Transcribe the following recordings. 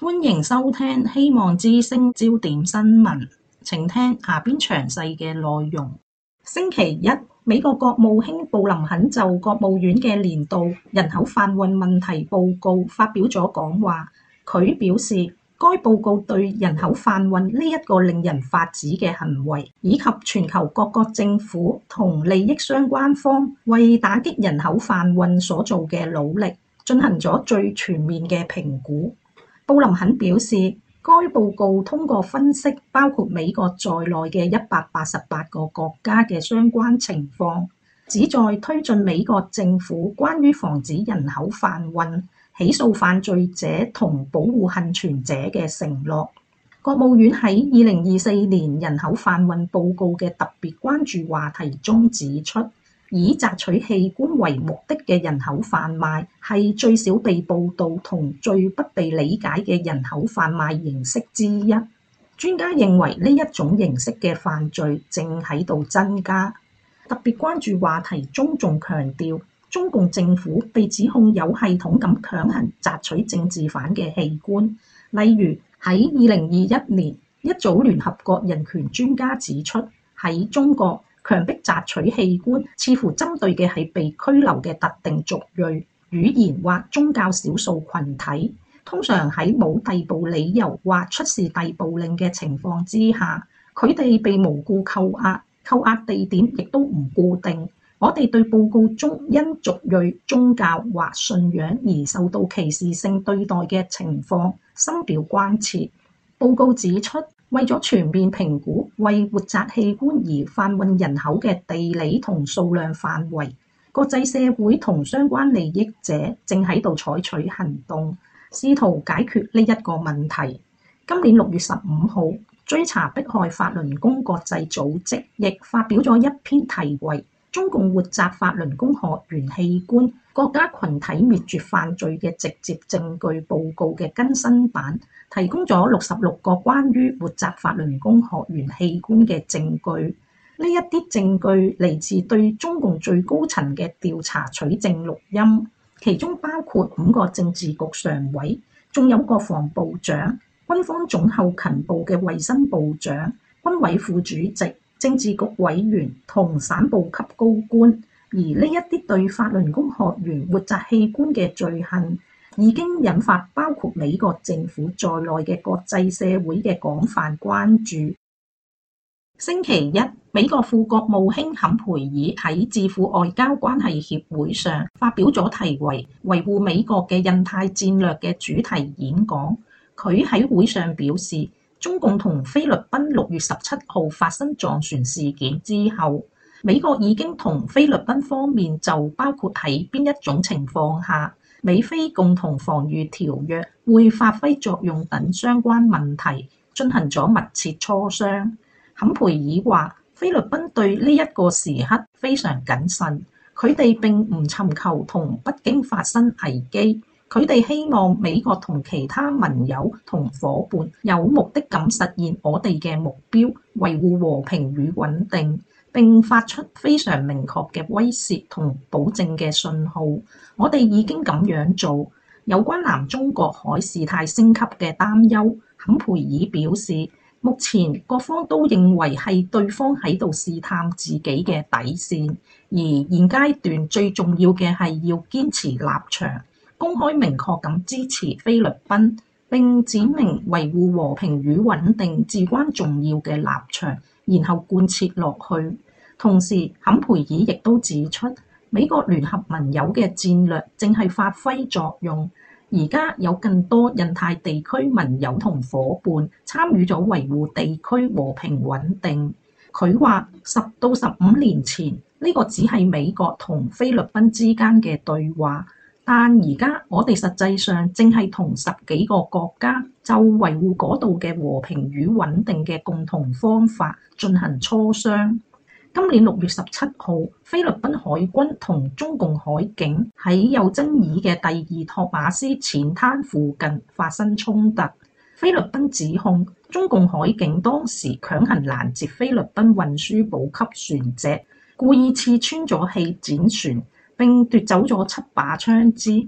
歡迎收聽希望之聲焦點新聞，請聽下邊詳細嘅內容。星期一，美國國務卿布林肯就國務院嘅年度人口販運問題報告發表咗講話。佢表示，該報告對人口販運呢一個令人髮指嘅行為，以及全球各國政府同利益相關方為打擊人口販運所做嘅努力，進行咗最全面嘅評估。布林肯表示，該報告通過分析包括美國在內嘅188個國家嘅相關情況，旨在推進美國政府關於防止人口販運、起訴犯罪者同保護倖存者嘅承諾。國務院喺2024年人口販運報告嘅特別關注話題中指出，以摘取器官為目的嘅人口販賣係最少被報導同最不被理解嘅人口販賣形式之一。專家認為呢一種形式嘅犯罪正喺度增加。特別關注話題中仲強調，中共政府被指控有系統咁強行摘取政治犯嘅器官，例如喺2021年，一組聯合國人權專家指出，喺中國強迫摘取器官似乎針對嘅係被拘留嘅特定族裔、語言或宗教少數群體。通常喺冇逮捕理由或出示逮捕令嘅情況之下，佢哋被無故扣押，扣押地點亦都唔固定。我哋對報告中因族裔、宗教或信仰而受到歧視性對待嘅情況深表關切。報告指出，為咗全面評估為活摘器官而販運人口嘅地理同數量範圍，國際社會同相關利益者正喺度採取行動，試圖解決呢一個問題。今年6月15號，追查迫害法輪功國際組織亦發表咗一篇題為《中共活摘法輪功學員器官、國家群體滅絕犯罪嘅直接證據》報告嘅更新版，提供咗66個關於活摘法輪功學員器官嘅證據。呢一啲證據嚟自對中共最高層嘅調查取證錄音，其中包括5個政治局常委，仲有國防部長、軍方總後勤部嘅衛生部長、軍委副主席、政治局委員同省部級高官。而呢一啲對法輪功學員活摘器官嘅罪行，已經引發包括美國政府在內嘅國際社會嘅廣泛關注。星期一，美國副國務卿坎培爾喺智庫外交關係協會上發表咗題為《維護美國嘅印太戰略》嘅主題演講。佢喺會上表示，中共同菲律賓6月17號發生撞船事件之後，美國已經同菲律賓方面就包括喺邊一種情況下美菲共同防禦條約會發揮作用等相關問題進行咗密切磋商。坎培爾話，菲律賓對呢一個時刻非常謹慎，佢哋並唔尋求同北京發生危機，佢哋希望美國同其他盟友同夥伴有目的咁實現我哋嘅目標，維護和平與穩定，並發出非常明確嘅威懾同保證嘅信號。我哋已經咁樣做。有關南中國海事態升級嘅擔憂，坎培爾表示，目前各方都認為係對方喺度試探自己嘅底線，而現階段最重要嘅係要堅持立場，公開明確咁支持菲律賓，並指明維護和平與穩定至關重要嘅立場，然後貫徹落去。同時，坎培爾亦都指出，美國聯合盟友嘅戰略正係發揮作用。而家有更多印太地區盟友同夥伴參與咗維護地區和平穩定。佢話10到15年前，呢個只係美國同菲律賓之間嘅對話，但而家我哋實際上正係同10幾個國家就維護嗰度嘅和平與穩定嘅共同方法進行磋商。今年6月17號，菲律賓海軍同中共海警喺有爭議嘅第二托馬斯淺灘附近發生衝突。菲律賓指控中共海警當時強行攔截菲律賓運輸補給船隻，故意刺穿咗氣展船，並奪走咗7把槍支。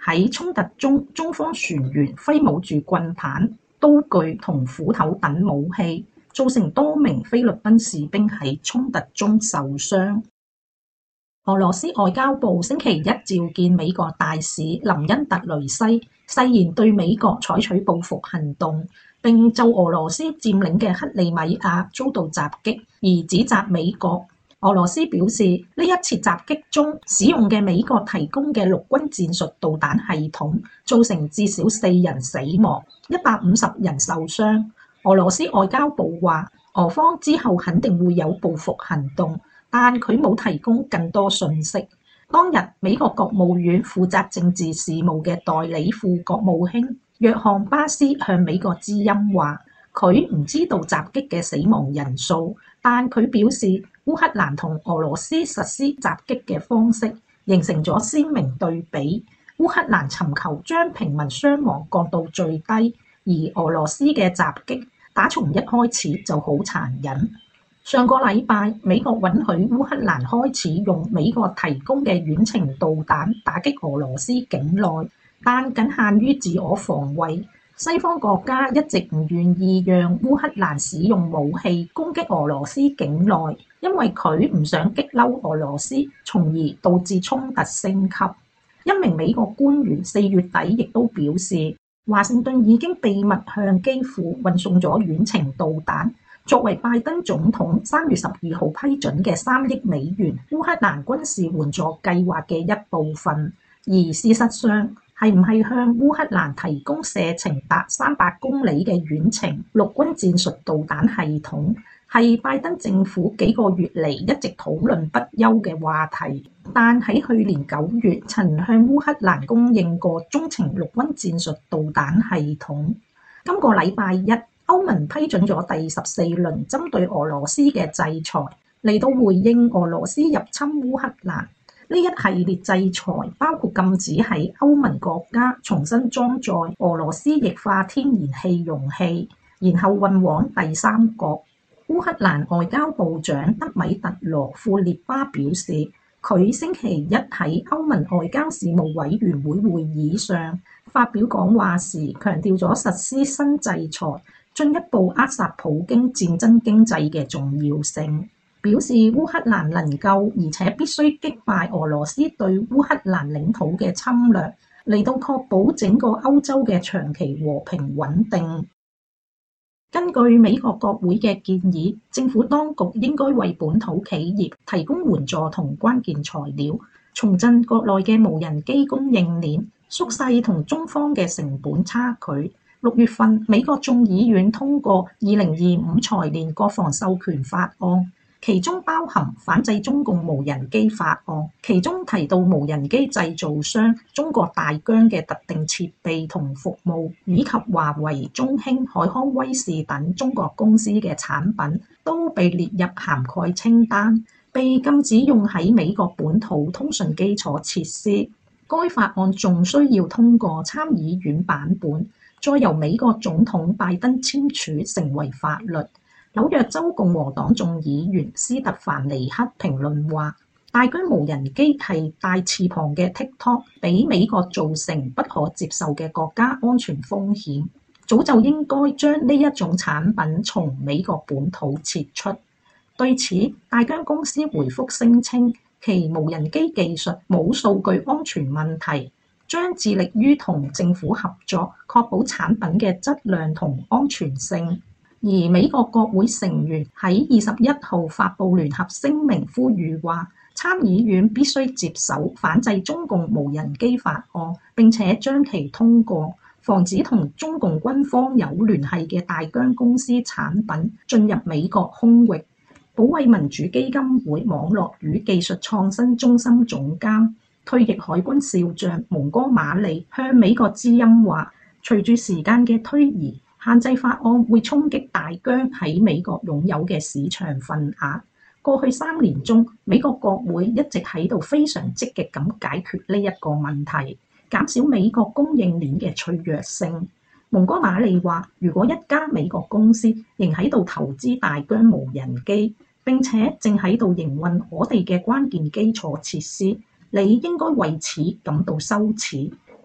喺衝突中，中方船員揮舞住棍棒、刀具同斧頭等武器，造成多名菲律賓士兵喺衝突中受傷。俄羅斯外交部星期一召見美國大使林恩特雷西，誓言對美國採取報復行動，並就俄羅斯佔領嘅克里米亞遭到襲擊而指責美國。俄羅斯表示，呢一次襲擊中使用嘅美國提供嘅陸軍戰術導彈系統，造成至少4人死亡、150人受傷。俄羅斯外交部話，俄方之後肯定會有報復行動，但佢冇提供更多信息。當日，美國國務院負責政治事務嘅代理副國務卿約翰巴斯向美國之音話，佢唔知道襲擊嘅死亡人數，但佢表示烏克蘭同俄羅斯實施襲擊嘅方式形成咗鮮明對比。烏克蘭尋求將平民傷亡降到最低，而俄羅斯嘅襲擊打從一開始就好殘忍。上個禮拜，美國允許烏克蘭開始用美國提供嘅遠程導彈打擊俄羅斯境內，但僅限於自我防衛。西方國家一直唔願意讓烏克蘭使用武器攻擊俄羅斯境內，因為佢唔想激嬲俄羅斯，從而導致衝突升級。一名美國官員4月底亦都表示，華盛頓已經秘密向基輔運送咗遠程導彈，作為拜登總統3月12號批准嘅3億美元烏克蘭軍事援助計劃嘅一部分。而事實上，係唔係向烏克蘭提供射程達300公里嘅遠程陸軍戰術導彈系統，係拜登政府幾個月嚟一直討論不休嘅話題。但喺去年9月曾向烏克蘭供應過中程陸軍戰術導彈系統。今個禮拜一，歐盟批准咗第14輪針對俄羅斯嘅制裁，嚟到回應俄羅斯入侵烏克蘭。呢一系列制裁包括禁止喺歐盟國家重新裝載俄羅斯液化天然氣容器，然後運往第三國。烏克蘭外交部長德米特羅庫列巴表示，佢星期一喺歐盟外交事務委員會會議上發表講話時，強調咗實施新制裁進一步扼殺普京戰爭經濟嘅重要性。表示烏克蘭能夠而且必須擊敗俄羅斯對烏克蘭領土嘅侵略，嚟到確保整個歐洲嘅長期和平穩定。根據美國國會嘅建議，政府當局應該為本土企業提供援助同關鍵材料，重振國內嘅無人機供應鏈，縮細同中方嘅成本差距。6月份，美國眾議院通過2025財年國防授權法案。其中包含反制中共無人機法案，其中提到無人機製造商中國大疆嘅特定設備同服務，以及華為、中興、海康威視等中國公司嘅產品都被列入涵蓋清單，被禁止用喺美國本土通訊基礎設施。該法案仲需要通過參議院版本，再由美國總統拜登簽署成為法律。紐約州共和黨眾議員斯特凡尼克評論話，大疆無人機係大翅膀嘅 TikTok， 俾美國造成不可接受嘅國家安全風險，早就應該將呢一種產品從美國本土撤出。對此，大疆公司回覆聲稱，其無人機技術冇數據安全問題，將致力於同政府合作，確保產品嘅質量同安全性。而美國國會成員喺21號發布聯合聲明，呼籲話參議院必須接手反制中共無人機法案，並且將其通過，防止同中共軍方有聯繫嘅大疆公司產品進入美國空域。保衛民主基金會網絡與技術創新中心總監、退役海軍少將蒙哥馬利向美國之音話，隨住時間嘅推移，限制法案會衝擊大疆喺美國擁有嘅市場份額。過去3年中，美國國會一直喺度非常積極咁解決呢一個問題，減少美國供應鏈嘅脆弱性。蒙哥馬利話，如果一家美國公司仍喺度投資大疆無人機，並且正喺度營運我哋嘅關鍵基礎設施，你應該為此感到羞恥。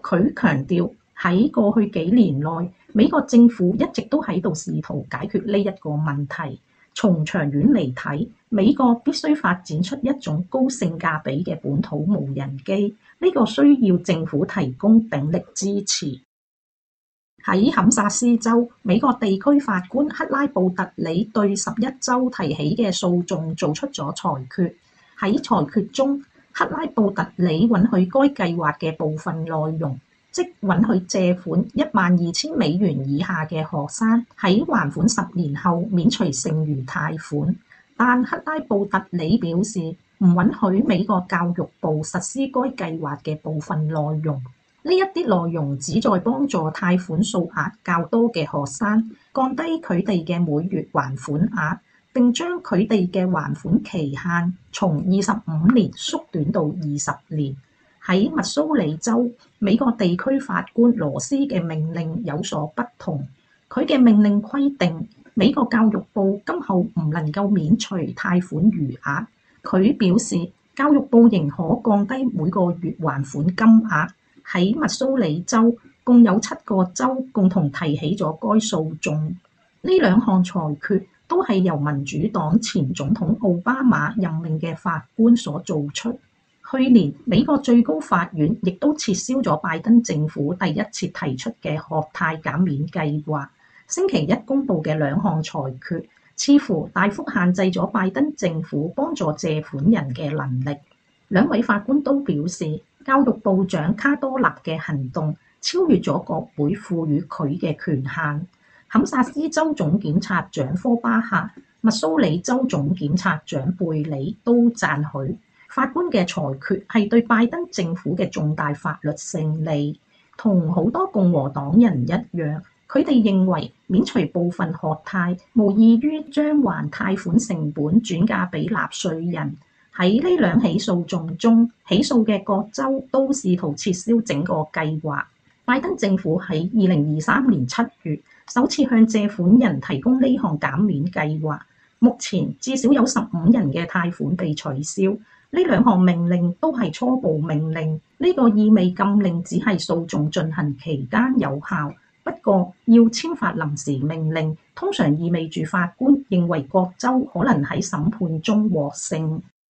佢強調喺過去幾年內，美國政府一直都喺度試圖解決呢一個問題。從長遠嚟睇，美國必須發展出一種高性價比嘅本土無人機，呢個需要政府提供鼎力支持。喺堪薩斯州，美國地區法官克拉布特里對11州提起嘅訴訟做出咗裁決。喺裁決中，克拉布特里允許該計劃嘅部分內容，即允許借款$12,000以下嘅學生喺還款10年後免除剩餘貸款。但克拉布特里表示唔允許美國教育部實施該計劃嘅部分內容。呢一啲內容旨在幫助貸款數額較多嘅學生降低佢哋嘅每月還款額，並將佢哋嘅還款期限從25年縮短到20年。喺密蘇里州，美國地區法官羅斯嘅命令有所不同。佢嘅命令規定，美國教育部今後唔能夠免除貸款餘額。佢表示，教育部仍可降低每個月還款金額。喺密蘇里州，共有7個州共同提起咗該訴訟。呢兩項裁決都係由民主黨前總統奧巴馬任命嘅法官所做出。去年，美國最高法院亦都撤銷咗拜登政府第一次提出嘅學貸減免計劃。星期一公佈嘅兩項裁決，似乎大幅限制咗拜登政府幫助借款人嘅能力。兩位法官都表示，教育部長卡多納嘅行動超越咗國會賦予佢嘅權限。堪薩斯州總檢察長科巴克、密蘇里州總檢察長貝里都讚許法官嘅裁決係對拜登政府嘅重大法律勝利。同好多共和黨人一樣，佢哋認為免除部分學貸無異於將還貸款成本轉嫁俾納稅人。喺呢兩起訴訟中，起訴嘅各州都試圖撤銷整個計劃。拜登政府喺2023年7月首次向借款人提供呢項減免計劃。目前至少有15人嘅貸款被取消。呢兩項命令都係初步命令，呢個意味禁令只係訴訟進行期間有效。不過要簽發臨時命令，通常意味住法官認為各州可能喺審判中獲勝。